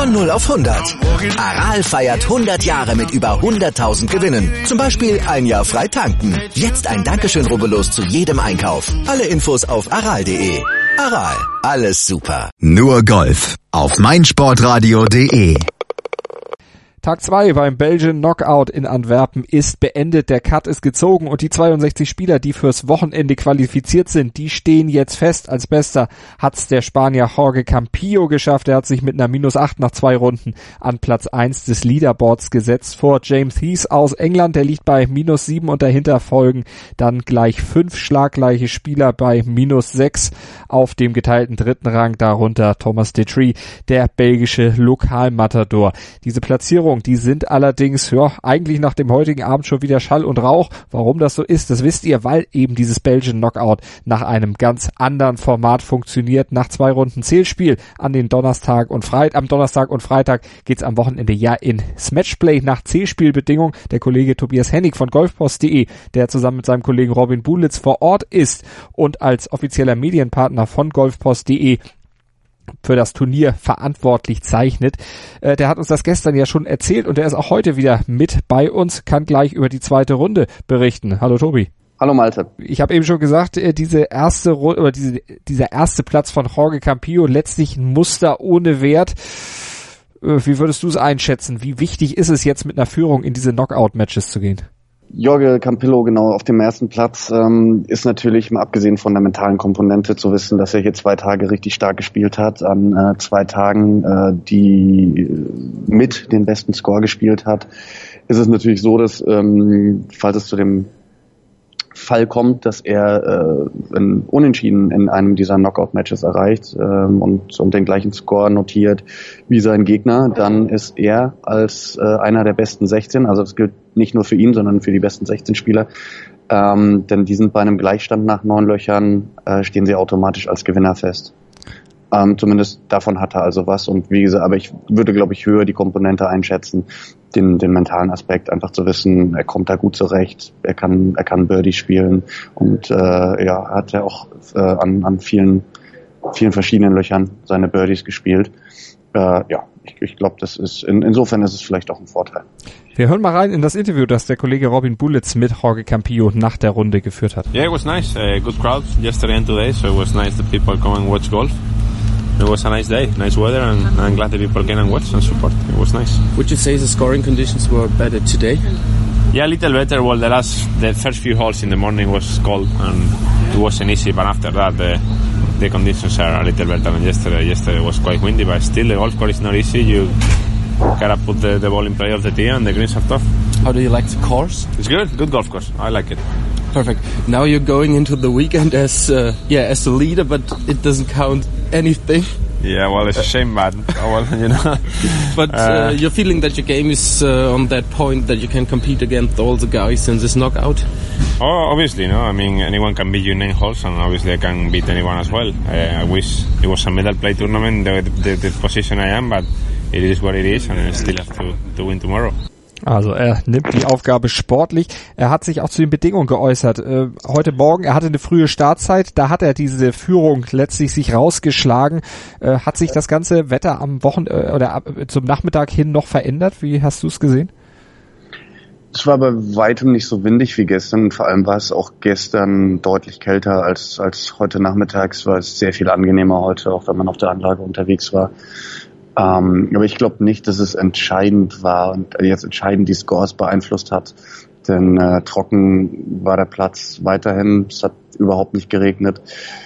Von 0 auf 100. Aral feiert 100 Jahre mit über 100.000 Gewinnen. Zum Beispiel ein Jahr frei tanken. Jetzt ein Dankeschön, rubbellos zu jedem Einkauf. Alle Infos auf aral.de. Aral, alles super. Nur Golf auf meinsportradio.de. Tag 2 beim Belgian Knockout in Antwerpen ist beendet, der Cut ist gezogen und die 62 Spieler, die fürs Wochenende qualifiziert sind, die stehen jetzt fest. Als Bester hat's der Spanier Jorge Campillo geschafft. Er hat sich mit einer -8 nach 2 Runden an Platz 1 des Leaderboards gesetzt vor James Heath aus England. Der liegt bei -7 und dahinter folgen dann gleich 5 schlaggleiche Spieler bei -6 auf dem geteilten dritten Rang, darunter Thomas Detry, der belgische Lokalmatador. Diese Platzierung, die sind allerdings, eigentlich nach dem heutigen Abend schon wieder Schall und Rauch. Warum das so ist, das wisst ihr, weil eben dieses Belgian Knockout nach einem ganz anderen Format funktioniert. Nach 2 Runden Zählspiel am Donnerstag und Freitag geht's am Wochenende ja ins Matchplay nach Zählspielbedingung. Der Kollege Tobias Hennig von golfpost.de, der zusammen mit seinem Kollegen Robin Bulitz vor Ort ist und als offizieller Medienpartner von golfpost.de für das Turnier verantwortlich zeichnet. Der hat uns das gestern ja schon erzählt und der ist auch heute wieder mit bei uns, kann gleich über die zweite Runde berichten. Hallo Tobi. Hallo Malte. Ich habe eben schon gesagt, dieser erste Platz von Jorge Campillo, letztlich ein Muster ohne Wert. Wie würdest du es einschätzen? Wie wichtig ist es jetzt mit einer Führung in diese Knockout-Matches zu gehen? Jorge Campillo genau auf dem ersten Platz ist natürlich, mal abgesehen von der mentalen Komponente, zu wissen, dass er hier 2 Tage richtig stark gespielt hat, an 2 Tagen, die mit den besten Score gespielt hat, ist es natürlich so, dass falls es zu dem Fall kommt, dass er Unentschieden in einem dieser Knockout-Matches erreicht und den gleichen Score notiert wie sein Gegner, dann ist er als einer der besten 16, also das gilt nicht nur für ihn, sondern für die besten 16 Spieler, denn die sind bei einem Gleichstand nach 9 Löchern, stehen sie automatisch als Gewinner fest. Zumindest davon hat er also was und wie gesagt, aber ich würde, glaube ich, höher die Komponente einschätzen, den mentalen Aspekt, einfach zu wissen, er kommt da gut zurecht, er kann Birdie spielen und hat ja auch an vielen verschiedenen Löchern seine Birdies gespielt. Ich glaube, das ist insofern ist es vielleicht auch ein Vorteil. Wir hören mal rein in das Interview, das der Kollege Robin Bulitz mit Jorge Campillo nach der Runde geführt hat. Yeah, it was nice. Good crowd yesterday and today, so it was nice that people come and watch golf. It was a nice day, nice weather, and I'm glad that people came and watched and support. It was nice. Would you say the scoring conditions were better today? Yeah, a little better. Well, the first few holes in the morning was cold and it wasn't easy, but after that the conditions are a little better than yesterday. Yesterday was quite windy, but still the golf course is not easy. You gotta put the ball in play of the tee and the greens are tough. How do you like the course? It's good golf course. I like it. Perfect. Now you're going into the weekend as the leader, but it doesn't count anything. Yeah, well, it's a shame, but you know. But you're feeling that your game is on that point that you can compete against all the guys in this knockout? Oh, obviously, no. I mean, anyone can beat you in 9 holes, and obviously I can beat anyone as well. I wish it was a medal play tournament, the position I am, but it is what it is, and I still have to win tomorrow. Also er nimmt die Aufgabe sportlich. Er hat sich auch zu den Bedingungen geäußert. Heute Morgen, er hatte eine frühe Startzeit, da hat er diese Führung letztlich sich rausgeschlagen. Hat sich das ganze Wetter am Wochenende oder zum Nachmittag hin noch verändert? Wie hast du es gesehen? Es war bei weitem nicht so windig wie gestern. Vor allem war es auch gestern deutlich kälter als heute nachmittags. War es sehr viel angenehmer heute, auch wenn man auf der Anlage unterwegs war. Aber ich glaube nicht, dass es entscheidend war und jetzt entscheidend die Scores beeinflusst hat. Denn trocken war der Platz weiterhin. Es hat überhaupt nicht geregnet.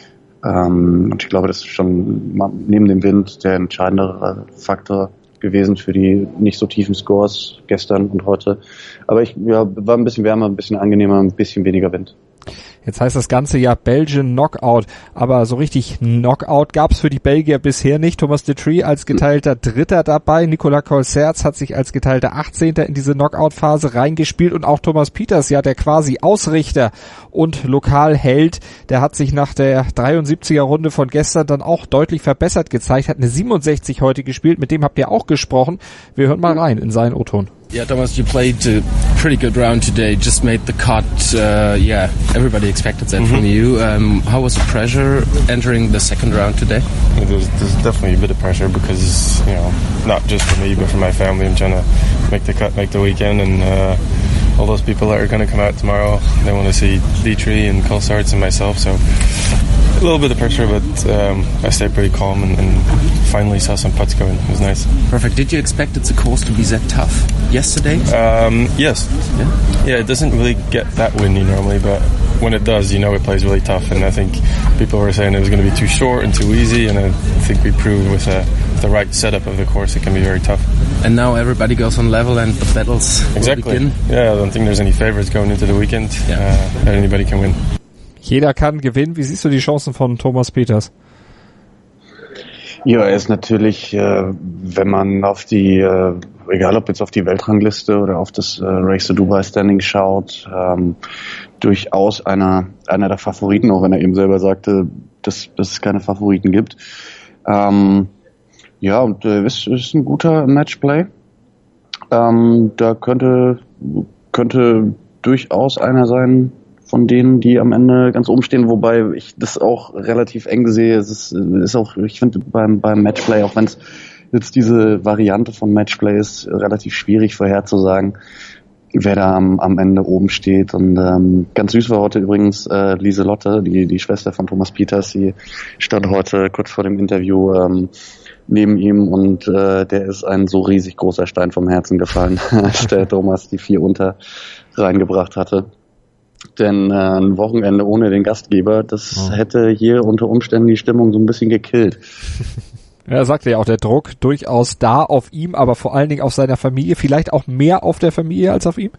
Und ich glaube, das ist schon neben dem Wind der entscheidende Faktor gewesen für die nicht so tiefen Scores gestern und heute. Aber war ein bisschen wärmer, ein bisschen angenehmer, ein bisschen weniger Wind. Jetzt heißt das Ganze ja Belgian Knockout, aber so richtig Knockout gab's für die Belgier bisher nicht. Thomas Detry als geteilter Dritter dabei, Nicolas Colserz hat sich als geteilter 18. in diese Knockout-Phase reingespielt und auch Thomas Pieters, ja der quasi Ausrichter und Lokalheld, der hat sich nach der 73er Runde von gestern dann auch deutlich verbessert gezeigt, hat eine 67 heute gespielt, mit dem habt ihr auch gesprochen. Wir hören mal rein in seinen O-Ton. Yeah, Thomas, you played a pretty good round today, just made the cut. Everybody expected that from you. How was the pressure entering the second round today? There's definitely a bit of pressure because, not just for me, but for my family. I'm trying to make the cut, make the weekend, and all those people that are going to come out tomorrow, they want to see Dietrich and Colsaerts and myself, so a little bit of pressure, but I stayed pretty calm and finally saw some putts going. It was nice. Perfect. Did you expect the course to be that tough yesterday? Yes. Yeah, it doesn't really get that windy normally, but when it does, it plays really tough, and I think people were saying it was going to be too short and too easy, and I think we proved with the right setup of the course it can be very tough. And now everybody goes on level and the battles exactly. begin? Yeah, I don't think there's any favorites going into the weekend. Anybody can win. Jeder kann gewinnen. Wie siehst du die Chancen von Thomas Pieters? Ja, er ist natürlich, wenn man auf die, egal ob jetzt auf die Weltrangliste oder auf das Race to Dubai Standing schaut, durchaus einer der Favoriten, auch wenn er eben selber sagte, dass es keine Favoriten gibt. Und ist ein guter Matchplay. Da könnte durchaus einer sein von denen, die am Ende ganz oben stehen, wobei ich das auch relativ eng sehe. Es ist auch, ich finde beim Matchplay, auch wenn es jetzt diese Variante von Matchplay ist, relativ schwierig vorherzusagen, wer da am Ende oben steht. Und ganz süß war heute übrigens Lieselotte, die Schwester von Thomas Pieters, die stand heute kurz vor dem Interview neben ihm, und der ist ein so riesig großer Stein vom Herzen gefallen, als der Thomas die 4 unter reingebracht hatte. Denn ein Wochenende ohne den Gastgeber, das hätte hier unter Umständen die Stimmung so ein bisschen gekillt. Ja, er sagte ja auch, der Druck durchaus da auf ihm, aber vor allen Dingen auf seiner Familie, vielleicht auch mehr auf der Familie als auf ihm?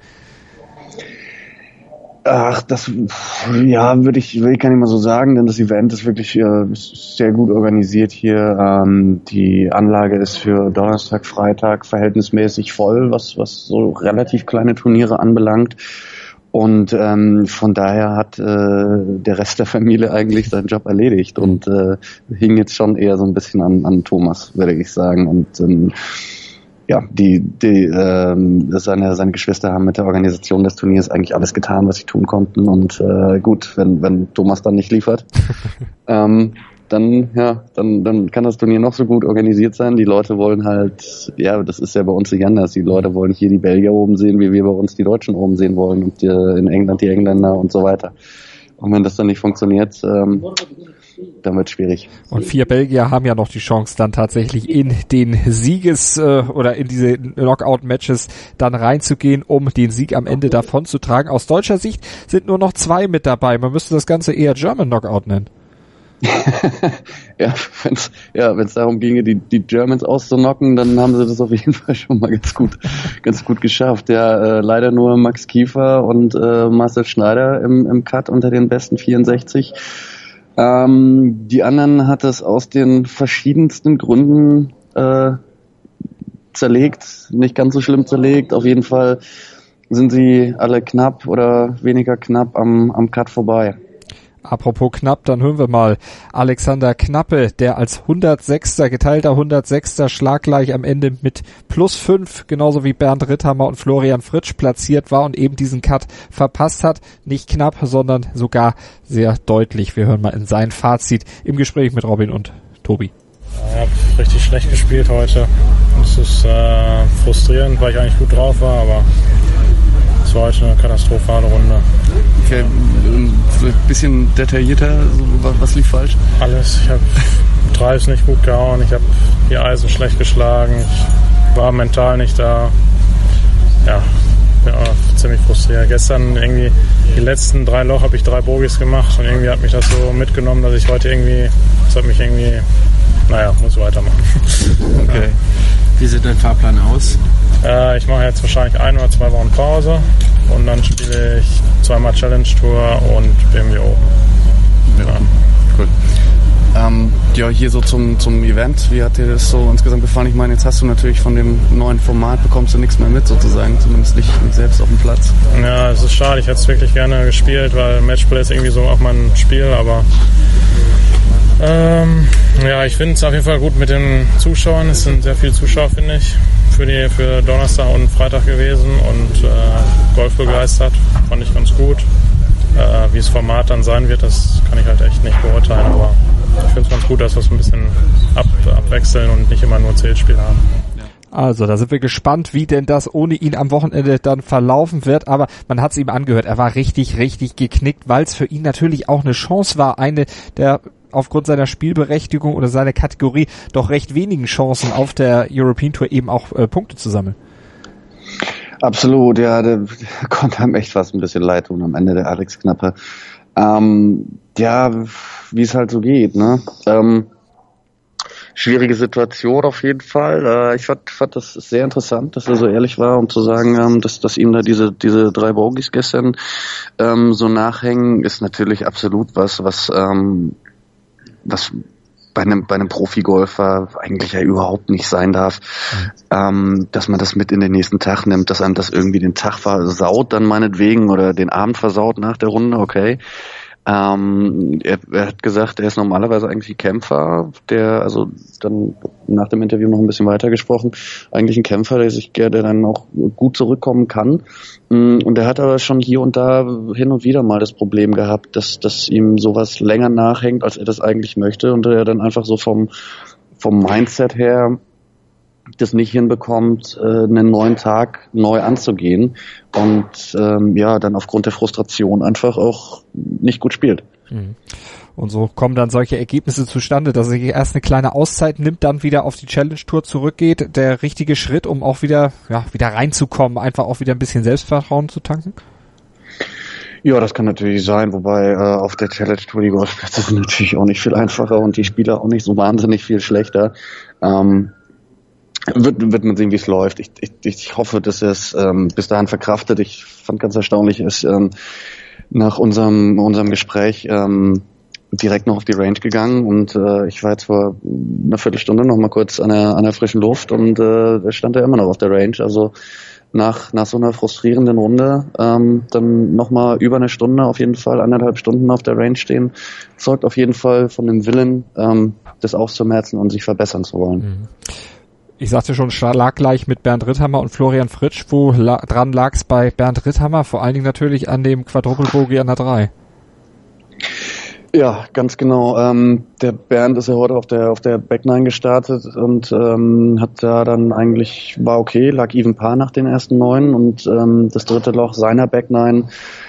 Ach, will ich gar nicht mal so sagen, denn das Event ist wirklich sehr gut organisiert hier. Die Anlage ist für Donnerstag, Freitag verhältnismäßig voll, was so relativ kleine Turniere anbelangt. Und von daher hat der Rest der Familie eigentlich seinen Job erledigt und hing jetzt schon eher so ein bisschen an Thomas, würde ich sagen. Und seine Geschwister haben mit der Organisation des Turniers eigentlich alles getan, was sie tun konnten. Und gut, wenn Thomas dann nicht liefert, dann kann das Turnier noch so gut organisiert sein. Die Leute wollen halt, das ist ja bei uns nicht anders. Die Leute wollen hier die Belgier oben sehen, wie wir bei uns die Deutschen oben sehen wollen, und in England die Engländer und so weiter. Und wenn das dann nicht funktioniert, dann wird es schwierig. Und 4 Belgier haben ja noch die Chance, dann tatsächlich in den oder in diese Knockout-Matches dann reinzugehen, um den Sieg am Ende davon zu tragen. Aus deutscher Sicht sind nur noch 2 mit dabei. Man müsste das Ganze eher German Knockout nennen. Wenn's darum ginge, die Germans auszunocken, dann haben sie das auf jeden Fall schon mal ganz gut geschafft. Ja, leider nur Max Kiefer und Marcel Schneider im Cut unter den besten 64. Die anderen hat es aus den verschiedensten Gründen zerlegt, nicht ganz so schlimm zerlegt. Auf jeden Fall sind sie alle knapp oder weniger knapp am Cut vorbei. Apropos knapp, dann hören wir mal Alexander Knappe, der als geteilter 106. schlaggleich am Ende mit +5, genauso wie Bernd Ritthammer und Florian Fritsch platziert war und eben diesen Cut verpasst hat. Nicht knapp, sondern sogar sehr deutlich. Wir hören mal in sein Fazit im Gespräch mit Robin und Tobi. Ich habe richtig schlecht gespielt heute. Es ist frustrierend, weil ich eigentlich gut drauf war, aber es war heute eine katastrophale Runde. Okay, ein bisschen detaillierter, was lief falsch? Alles. Ich habe Drives nicht gut gehauen, ich habe die Eisen schlecht geschlagen, ich war mental nicht da. Ja, bin auch ziemlich frustriert. Gestern irgendwie die letzten 3 Loch habe ich 3 Bogies gemacht und irgendwie hat mich das so mitgenommen, dass ich heute muss weitermachen. Okay. Ja. Wie sieht dein Fahrplan aus? Ich mache jetzt wahrscheinlich 1 oder 2 Wochen Pause und dann spiele ich 2-mal Challenge Tour und BMW Open. Ja. Cool. Hier so zum Event, wie hat dir das so insgesamt gefallen? Ich meine, jetzt hast du natürlich von dem neuen Format, bekommst du nichts mehr mit sozusagen, zumindest nicht selbst auf dem Platz. Ja, es ist schade, ich hätte es wirklich gerne gespielt, weil Matchplay ist irgendwie so auch mein Spiel, aber ich finde es auf jeden Fall gut mit den Zuschauern. Es sind sehr viele Zuschauer, finde ich. für Donnerstag und Freitag gewesen und Golf begeistert. Fand ich ganz gut. Wie das Format dann sein wird, das kann ich halt echt nicht beurteilen, aber ich finde es ganz gut, dass wir es ein bisschen abwechseln und nicht immer nur Zählspiel haben. Also, da sind wir gespannt, wie denn das ohne ihn am Wochenende dann verlaufen wird. Aber man hat es ihm angehört, er war richtig, richtig geknickt, weil es für ihn natürlich auch eine Chance war, eine der aufgrund seiner Spielberechtigung oder seiner Kategorie doch recht wenigen Chancen auf der European Tour eben auch Punkte zu sammeln. Absolut, ja, der konnte einem echt fast ein bisschen leid tun am Ende, der Alex Knappe. Ja, wie es halt so geht, ne? Schwierige Situation auf jeden Fall. Ich fand das sehr interessant, dass er so ehrlich war, um zu sagen, dass ihm da diese 3 Bogies gestern so nachhängen, ist natürlich absolut was bei einem Profigolfer eigentlich ja überhaupt nicht sein darf, dass man das mit in den nächsten Tag nimmt, dass einem das irgendwie den Tag versaut dann meinetwegen oder den Abend versaut nach der Runde, okay. Er hat gesagt, er ist normalerweise eigentlich Kämpfer, der, also dann nach dem Interview noch ein bisschen weiter gesprochen, eigentlich ein Kämpfer, der dann auch gut zurückkommen kann. Und er hat aber schon hier und da hin und wieder mal das Problem gehabt, dass ihm sowas länger nachhängt, als er das eigentlich möchte und er dann einfach so vom Mindset her das nicht hinbekommt, einen neuen Tag neu anzugehen und dann aufgrund der Frustration einfach auch nicht gut spielt. Und so kommen dann solche Ergebnisse zustande, dass er sich erst eine kleine Auszeit nimmt, dann wieder auf die Challenge Tour zurückgeht. Der richtige Schritt, um auch wieder reinzukommen, einfach auch wieder ein bisschen Selbstvertrauen zu tanken? Ja, das kann natürlich sein, wobei auf der Challenge Tour die Golfplätze sind natürlich auch nicht viel einfacher und die Spieler auch nicht so wahnsinnig viel schlechter. Wird man sehen, wie es läuft. Ich hoffe, dass er es bis dahin verkraftet. Ich fand ganz erstaunlich, ist nach unserem Gespräch direkt noch auf die Range gegangen und ich war jetzt vor einer Viertelstunde noch mal kurz an der frischen Luft und da stand er immer noch auf der Range. Also nach so einer frustrierenden Runde dann noch mal über eine Stunde, auf jeden Fall 1,5 Stunden auf der Range stehen, zeugt auf jeden Fall von dem Willen, das auszumerzen und sich verbessern zu wollen. Ich sagte schon, schlaggleich mit Bernd Ritthammer und Florian Fritsch. Wo dran lag es bei Bernd Ritthammer? Vor allen Dingen natürlich an dem Quadruple Bogey an der 3. Ja, ganz genau. Der Bernd ist ja heute auf der Back 9 gestartet und hat da dann war okay, lag even Par nach den ersten 9 und das dritte Loch seiner Back 9,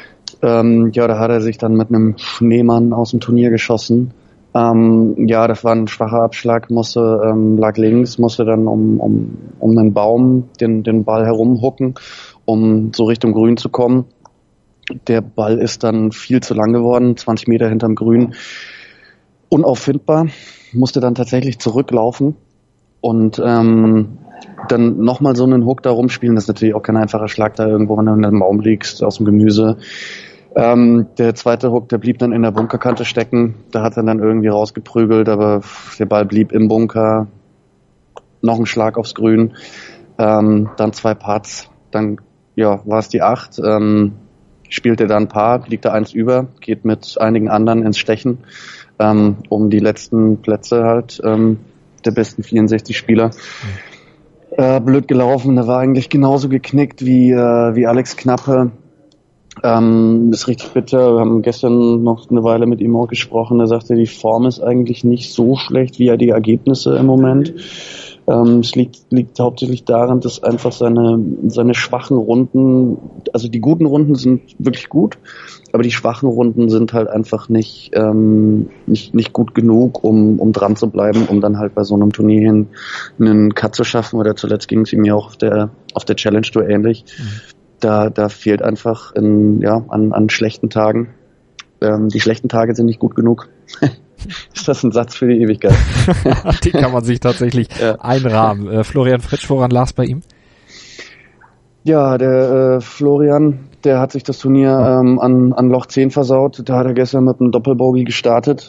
da hat er sich dann mit einem Schneemann aus dem Turnier geschossen. Das war ein schwacher Abschlag, lag links, musste dann um einen Baum den Ball herumhucken, um so Richtung Grün zu kommen. Der Ball ist dann viel zu lang geworden, 20 Meter hinterm Grün, unauffindbar, musste dann tatsächlich zurücklaufen und dann nochmal so einen Hook da rumspielen. Das ist natürlich auch kein einfacher Schlag, da irgendwo, wenn du in einem Baum liegst, aus dem Gemüse. Der zweite Hook, der blieb dann in der Bunkerkante stecken. Da hat er dann irgendwie rausgeprügelt, aber der Ball blieb im Bunker. Noch ein Schlag aufs Grün. Dann 2 Putts. Dann, war es die 8. Spielt er dann ein Paar, liegt er 1 über, geht mit einigen anderen ins Stechen, um die letzten Plätze halt, der besten 64 Spieler. Blöd gelaufen, der war eigentlich genauso geknickt wie Alex Knappe. Ist richtig bitter. Wir haben gestern noch eine Weile mit ihm auch gesprochen. Er sagte, die Form ist eigentlich nicht so schlecht wie die Ergebnisse im Moment. Es liegt hauptsächlich daran, dass einfach seine schwachen Runden, also die guten Runden sind wirklich gut, aber die schwachen Runden sind halt einfach nicht gut genug, um dran zu bleiben, um dann halt bei so einem Turnier hin einen Cut zu schaffen. Oder zuletzt ging es ihm ja auch auf der Challenge Tour ähnlich. Da fehlt einfach an schlechten Tagen. Die schlechten Tage sind nicht gut genug. Ist das ein Satz für die Ewigkeit? Den kann man sich tatsächlich einrahmen. Florian Fritsch, woran lag es bei ihm? Ja, der Florian, der hat sich das Turnier an Loch 10 versaut. Da hat er gestern mit einem Doppelbogey gestartet.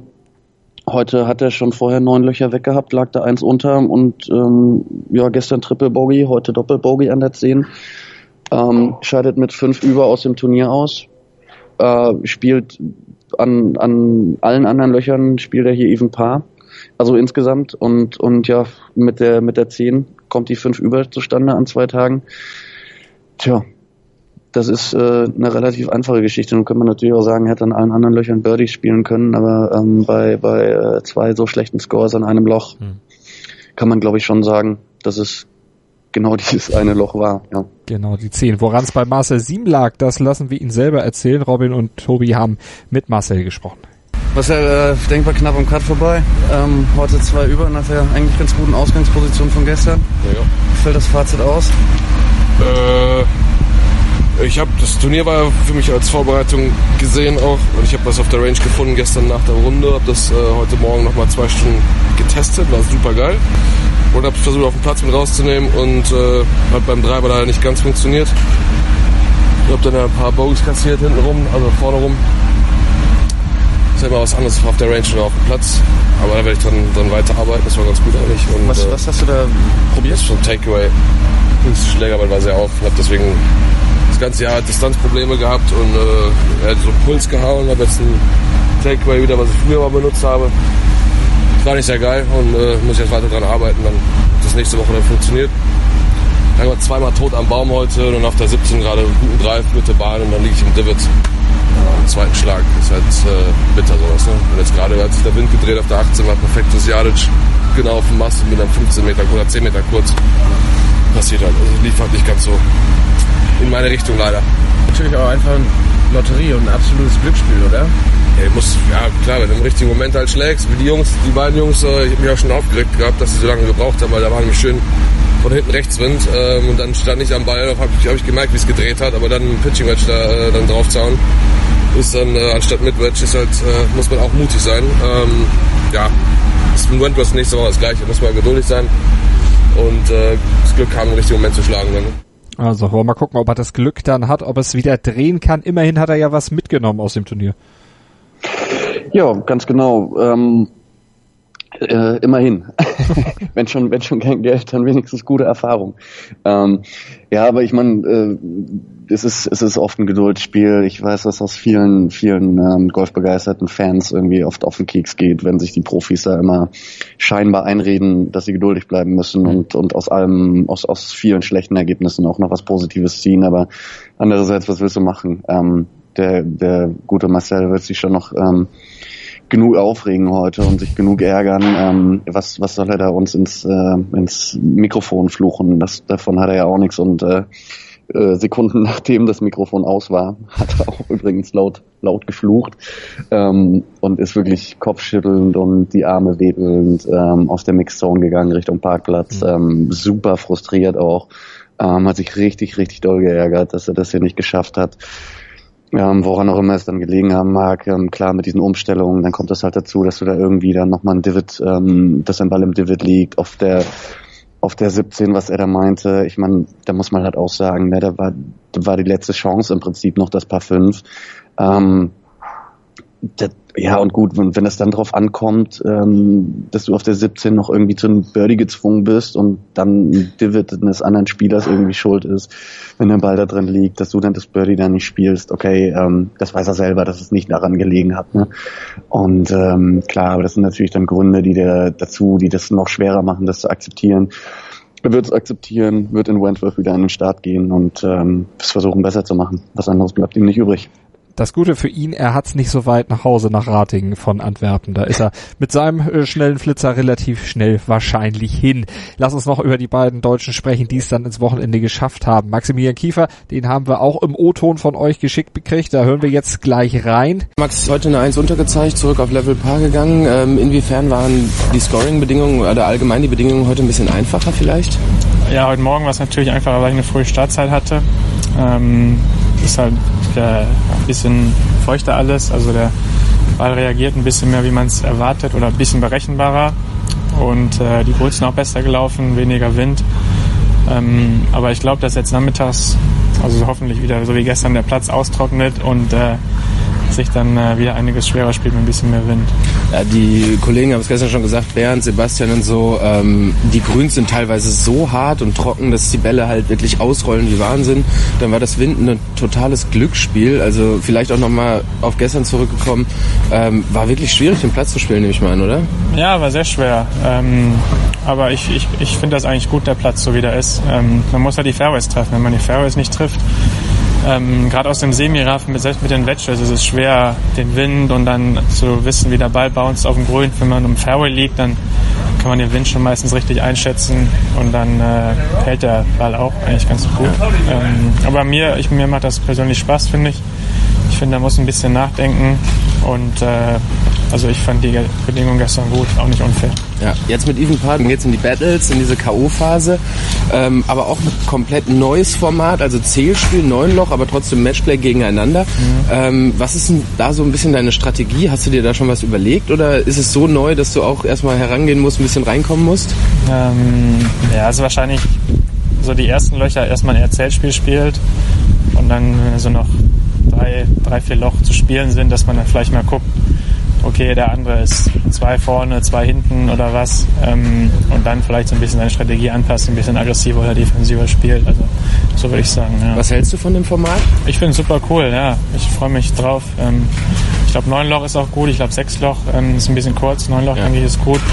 Heute hat er schon vorher 9 Löcher weggehabt, lag da 1 unter und gestern Triple Bogey, heute Doppelbogey an der 10. Scheidet mit 5 über aus dem Turnier aus, spielt an allen anderen Löchern, spielt er hier even Par. Also insgesamt und ja, mit der 10 kommt die 5 über zustande an 2 Tagen. Tja, das ist eine relativ einfache Geschichte. Nun könnte man natürlich auch sagen, hätte an allen anderen Löchern Birdies spielen können, aber bei 2 so schlechten Scores an einem Loch kann man, glaube ich, schon sagen, dass es genau dieses eine Loch war. Ja. Genau, die 10. Woran es bei Marcel Siem lag, das lassen wir ihn selber erzählen. Robin und Tobi haben mit Marcel gesprochen. Marcel, denkbar knapp am Cut vorbei. Heute 2 über nach der eigentlich ganz guten Ausgangsposition von gestern. Ja. Wie fällt das Fazit aus? Das Turnier war für mich als Vorbereitung gesehen auch und ich habe was auf der Range gefunden gestern nach der Runde, habe das heute Morgen nochmal 2 Stunden getestet, war super geil und habe versucht auf den Platz mit rauszunehmen und hat beim Driver leider nicht ganz funktioniert. Ich habe dann ein paar Bogies kassiert hinten rum, also vorne rum. Das ist immer was anderes auf der Range oder auf dem Platz, aber da werde ich dann weiterarbeiten, das war ganz gut eigentlich. Und, was hast du da probiert? Das ist schon Takeaway. Das Schlägerball war sehr auf, ich habe deswegen das ganze Jahr Distanzprobleme gehabt und er hat so einen Puls gehauen, habe jetzt ein Takeaway wieder, was ich früher mal benutzt habe. Das war nicht sehr geil und muss jetzt weiter dran arbeiten, dann das nächste Woche dann funktioniert. Dann war 2-mal tot am Baum heute und auf der 17 gerade einen guten Drive mit der Bahn und dann liege ich im Divot. Im zweiten Schlag ist halt bitter sowas. Ne? Und jetzt gerade hat sich der Wind gedreht auf der 18, war perfektes Yardage genau auf dem Mast und bin dann 15 Meter oder 10 Meter kurz. Passiert halt, also lief halt nicht ganz so in meine Richtung leider. Natürlich auch einfach eine Lotterie und ein absolutes Glücksspiel, oder? Ja klar, wenn du im richtigen Moment halt schlägst, wie die beiden Jungs, ich habe mich auch schon aufgeregt gehabt, dass sie so lange gebraucht haben, weil da war nämlich schön von hinten Rechtswind und dann stand ich am Ball, hab ich gemerkt, wie es gedreht hat, aber dann ein Pitching-Wedge da dann draufzauen, ist dann anstatt mit Wedge ist halt, muss man auch mutig sein. Das Wentworth nächste Woche das Gleiche, muss man geduldig sein und das Glück kam im richtigen Moment zu schlagen dann. Also wollen wir mal gucken, ob er das Glück dann hat, ob er es wieder drehen kann. Immerhin hat er ja was mitgenommen aus dem Turnier. Ja, ganz genau. Immerhin. wenn schon kein Geld, dann wenigstens gute Erfahrung. Ja, aber ich meine, es ist oft ein Geduldsspiel. Ich weiß, dass aus vielen golfbegeisterten Fans irgendwie oft auf den Keks geht, wenn sich die Profis da immer scheinbar einreden, dass sie geduldig bleiben müssen und aus vielen schlechten Ergebnissen auch noch was Positives ziehen. Aber andererseits, was willst du machen? Der gute Marcel wird sich schon noch genug aufregen heute und sich genug ärgern. Was soll er da uns ins Mikrofon fluchen? Davon hat er ja auch nichts. Und Sekunden nachdem das Mikrofon aus war, hat er auch übrigens laut geflucht und ist wirklich kopfschüttelnd und die Arme wedelnd aus der Mixzone gegangen Richtung Parkplatz. Super frustriert auch. Hat sich richtig, richtig doll geärgert, dass er das hier nicht geschafft hat. Woran auch immer es dann gelegen haben mag, klar mit diesen Umstellungen, dann kommt das halt dazu, dass du da irgendwie dann nochmal ein Divot, dass ein Ball im Divot liegt, auf der 17, was er da meinte. Ich meine, da muss man halt auch sagen, ne, da war die letzte Chance im Prinzip noch das Paar 5. Ja, und gut, wenn es dann drauf ankommt, dass du auf der 17 noch irgendwie zu einem Birdie gezwungen bist und dann ein Divot des anderen Spielers irgendwie schuld ist, wenn der Ball da drin liegt, dass du dann das Birdie dann nicht spielst, okay, das weiß er selber, dass es nicht daran gelegen hat, ne? Und klar, aber das sind natürlich dann Gründe, die das noch schwerer machen, das zu akzeptieren. Er wird es akzeptieren, wird in Wentworth wieder an den Start gehen und es versuchen besser zu machen. Was anderes bleibt ihm nicht übrig. Das Gute für ihn, er hat's nicht so weit nach Hause nach Ratingen von Antwerpen. Da ist er mit seinem schnellen Flitzer relativ schnell wahrscheinlich hin. Lass uns noch über die beiden Deutschen sprechen, die es dann ins Wochenende geschafft haben. Maximilian Kiefer, den haben wir auch im O-Ton von euch geschickt gekriegt. Da hören wir jetzt gleich rein. Max heute eine 1 untergezeigt, zurück auf Level Par gegangen. Inwiefern waren die Scoring-Bedingungen oder allgemein die Bedingungen heute ein bisschen einfacher vielleicht? Ja, heute Morgen war es natürlich einfacher, weil ich eine frühe Startzeit hatte. Ist halt ein bisschen feuchter alles, also der Ball reagiert ein bisschen mehr, wie man es erwartet, oder ein bisschen berechenbarer und die Grüns sind auch besser gelaufen, weniger Wind, aber ich glaube, dass jetzt nachmittags, also hoffentlich wieder so wie gestern, der Platz austrocknet und sich dann wieder einiges schwerer spielt mit ein bisschen mehr Wind. Ja, die Kollegen haben es gestern schon gesagt, Bernd, Sebastian und so, die Grüns sind teilweise so hart und trocken, dass die Bälle halt wirklich ausrollen wie Wahnsinn. Dann war das Wind ein totales Glücksspiel, also vielleicht auch nochmal auf gestern zurückgekommen, war wirklich schwierig, den Platz zu spielen, nehme ich mal an, oder? Ja, war sehr schwer, aber ich finde das eigentlich gut, der Platz, so wie der ist. Man muss ja die Fairways treffen, wenn man die Fairways nicht trifft, gerade aus dem Semiraffen, selbst mit den Wedges ist es schwer, den Wind und dann zu wissen, wie der Ball bounced auf dem Grün. Wenn man im Fairway liegt, dann kann man den Wind schon meistens richtig einschätzen und dann hält der Ball auch eigentlich ganz gut. Aber mir macht das persönlich Spaß, finde ich. Ich finde, da muss ein bisschen nachdenken und also ich fand die Bedingungen gestern gut, auch nicht unfair. Ja, jetzt mit Even Parton geht's in die Battles, in diese K.O.-Phase, aber auch ein komplett neues Format, also Zählspiel, 9 Loch, aber trotzdem Matchplay gegeneinander. Was ist denn da so ein bisschen deine Strategie? Hast du dir da schon was überlegt oder ist es so neu, dass du auch erstmal herangehen musst, ein bisschen reinkommen musst? Ja, also wahrscheinlich so die ersten Löcher erstmal ein Zählspiel spielt und dann, wenn so noch 3-4 Loch zu spielen sind, dass man dann vielleicht mal guckt, okay, der andere ist 2 vorne, 2 hinten oder was, und dann vielleicht so ein bisschen seine Strategie anpasst, ein bisschen aggressiver oder defensiver spielt, also so würde ich sagen, ja. Was hältst du von dem Format? Ich finde es super cool, ja, ich freue mich drauf. Ich glaube 9 Loch ist auch gut, ich glaube 6 Loch ist ein bisschen kurz, 9 Loch denke ich ist gut.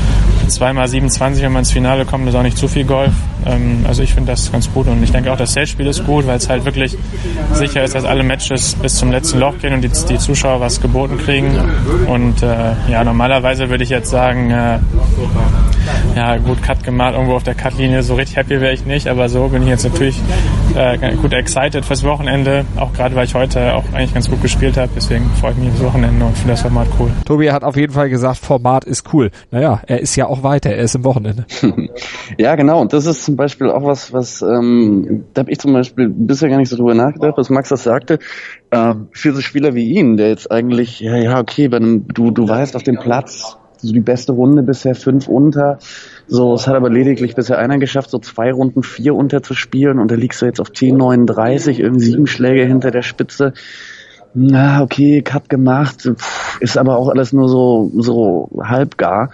2x27, wenn man ins Finale kommt, ist auch nicht zu viel Golf. Also ich finde das ganz gut und ich denke auch, das Zählspiel ist gut, weil es halt wirklich sicher ist, dass alle Matches bis zum letzten Loch gehen und die Zuschauer was geboten kriegen. Und ja, normalerweise würde ich jetzt sagen, ja gut, Cut gemacht, irgendwo auf der Cut-Linie, so richtig happy wäre ich nicht, aber so bin ich jetzt natürlich gut excited fürs Wochenende, auch gerade weil ich heute auch eigentlich ganz gut gespielt habe, deswegen freue ich mich aufs Wochenende und finde das Format cool. Tobi hat auf jeden Fall gesagt, Format ist cool. Naja, er ist ja auch weiter, er ist im Wochenende. Ja, genau, und das ist zum Beispiel auch was da habe ich zum Beispiel bisher gar nicht so drüber nachgedacht, was Max das sagte, für so Spieler wie ihn, der jetzt eigentlich, ja okay, du weißt auf dem Platz, so die beste Runde bisher 5 unter, so, es hat aber lediglich bisher einer geschafft, so 2 Runden 4 unter zu spielen und da liegst du jetzt auf T39, irgendwie 7 Schläge hinter der Spitze. Na, okay, Cut gemacht, ist aber auch alles nur so halbgar.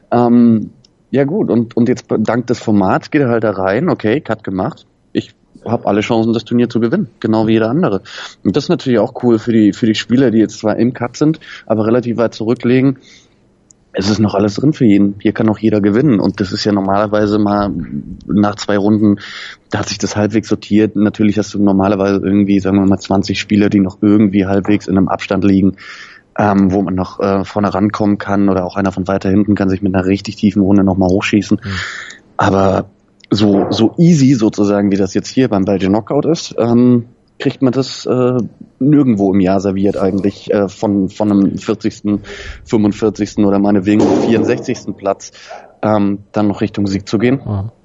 Ja gut, und jetzt dank des Formats geht er halt da rein, okay, Cut gemacht. Ich habe alle Chancen, das Turnier zu gewinnen, genau wie jeder andere. Und das ist natürlich auch cool für die Spieler, die jetzt zwar im Cut sind, aber relativ weit zurücklegen. Es ist noch alles drin für jeden. Hier kann auch jeder gewinnen. Und das ist ja normalerweise mal nach 2 Runden, da hat sich das halbwegs sortiert. Natürlich hast du normalerweise irgendwie, sagen wir mal, 20 Spieler, die noch irgendwie halbwegs in einem Abstand liegen, wo man noch vorne rankommen kann oder auch einer von weiter hinten kann sich mit einer richtig tiefen Runde nochmal hochschießen. Aber so easy sozusagen, wie das jetzt hier beim Belgian Knockout ist, kriegt man das nirgendwo im Jahr serviert eigentlich von einem 40., 45. oder meinetwegen 64. Platz dann noch Richtung Sieg zu gehen.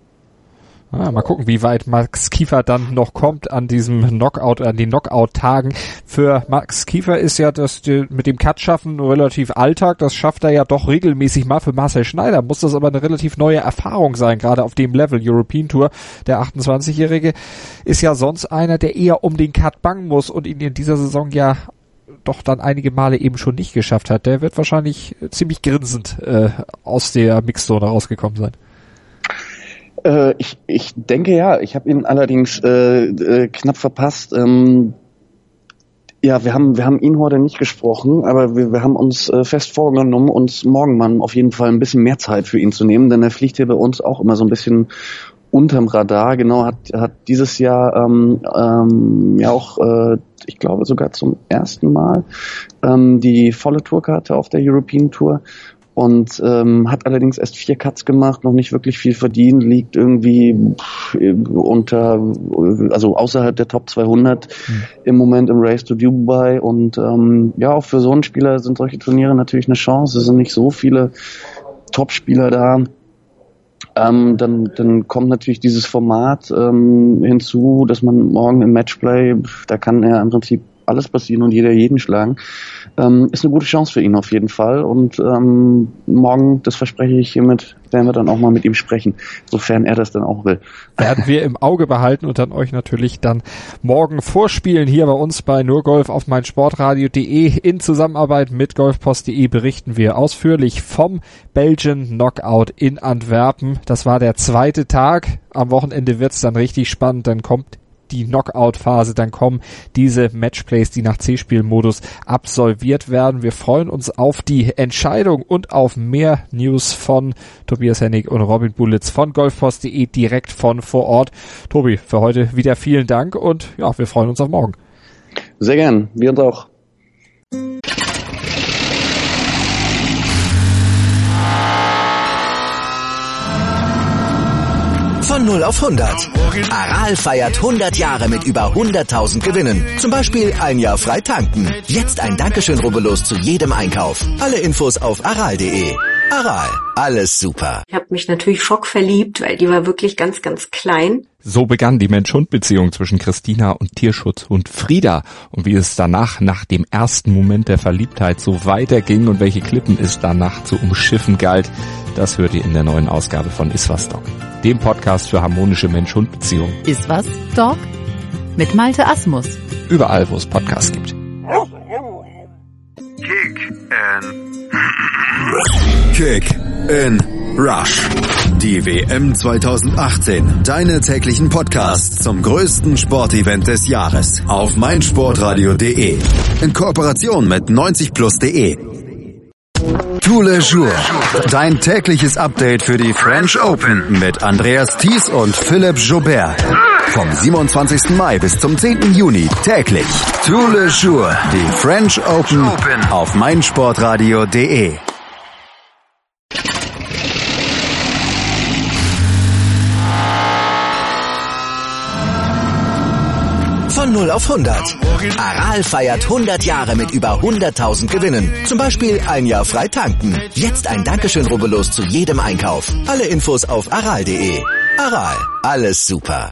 Mal gucken, wie weit Max Kiefer dann noch kommt an diesem Knockout, an den Knockout-Tagen. Für Max Kiefer ist ja das mit dem Cut schaffen relativ Alltag. Das schafft er ja doch regelmäßig mal. Für Marcel Schneider muss das aber eine relativ neue Erfahrung sein, gerade auf dem Level European Tour. Der 28-Jährige ist ja sonst einer, der eher um den Cut bangen muss und ihn in dieser Saison ja doch dann einige Male eben schon nicht geschafft hat. Der wird wahrscheinlich ziemlich grinsend aus der Mixzone rausgekommen sein. Ich denke ja, ich habe ihn allerdings knapp verpasst. Ja, wir haben ihn heute nicht gesprochen, aber wir haben uns fest vorgenommen, uns morgen mal auf jeden Fall ein bisschen mehr Zeit für ihn zu nehmen, denn er fliegt hier bei uns auch immer so ein bisschen unterm Radar. Genau, hat dieses Jahr ja auch, ich glaube sogar zum ersten Mal die volle Tourkarte auf der European Tour. Und hat allerdings erst 4 Cuts gemacht, noch nicht wirklich viel verdient, liegt irgendwie also außerhalb der Top 200 im Moment im Race to Dubai. Und ja, auch für so einen Spieler sind solche Turniere natürlich eine Chance. Es sind nicht so viele Top-Spieler da. Dann kommt natürlich dieses Format hinzu, dass man morgen im Matchplay, da kann er im Prinzip alles passieren und jeder jeden schlagen. Ist eine gute Chance für ihn auf jeden Fall. Und morgen, das verspreche ich hiermit, werden wir dann auch mal mit ihm sprechen, sofern er das dann auch will. Werden wir im Auge behalten und dann euch natürlich dann morgen vorspielen. Hier bei uns bei Nur Golf auf meinsportradio.de. In Zusammenarbeit mit golfpost.de berichten wir ausführlich vom Belgian Knockout in Antwerpen. Das war der zweite Tag. Am Wochenende wird's dann richtig spannend. Dann kommt die Knockout-Phase, dann kommen diese Matchplays, die nach C-Spiel-Modus absolviert werden. Wir freuen uns auf die Entscheidung und auf mehr News von Tobias Hennig und Robin Bullitz von golfpost.de direkt von vor Ort. Tobi, für heute wieder vielen Dank und ja, wir freuen uns auf morgen. Sehr gern, wir uns auch. Von 0 auf 100. Aral feiert 100 Jahre mit über 100.000 Gewinnen. Zum Beispiel ein Jahr frei tanken. Jetzt ein Dankeschön, rubbellos zu jedem Einkauf. Alle Infos auf aral.de. Aral, alles super. Ich habe mich natürlich schockverliebt, weil die war wirklich ganz, ganz klein. So begann die Mensch-Hund-Beziehung zwischen Christina und Tierschutzhund Frieda. Und wie es danach, nach dem ersten Moment der Verliebtheit, so weiterging und welche Klippen es danach zu umschiffen galt, das hört ihr in der neuen Ausgabe von Iswas Dog, dem Podcast für harmonische Mensch-Hund-Beziehungen. Iswas Dog mit Malte Asmus. Überall, wo es Podcasts gibt. Kick in Rush. Die WM 2018. Deine täglichen Podcasts zum größten Sportevent des Jahres. Auf meinsportradio.de. In Kooperation mit 90plus.de. Tous les jours. Dein tägliches Update für die French Open mit Andreas Thies und Philipp Joubert. Vom 27. Mai bis zum 10. Juni täglich. Tous les jours. Die French Open auf meinsportradio.de. Von 0 auf 100. Aral feiert 100 Jahre mit über 100.000 Gewinnen. Zum Beispiel ein Jahr frei tanken. Jetzt ein Dankeschön, rubbellos zu jedem Einkauf. Alle Infos auf aral.de. Aral, alles super.